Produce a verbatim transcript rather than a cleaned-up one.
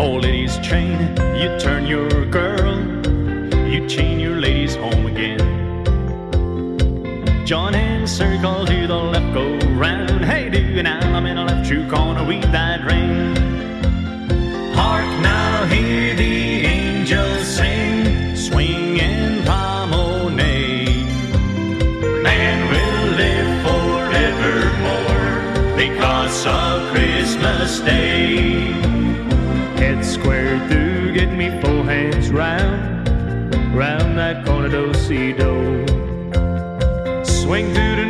old lady's chain. You turn your girl, you chain your ladies home again. Join in circle to the left, go round. Hey, do now, I'm in a left true corner, read that ring. Hark now, hear the angels sing, swinging promenade. Man will live forevermore because of Christmas Day. Head square through, get me four hands round, round that corner, do-si-do. Swing through the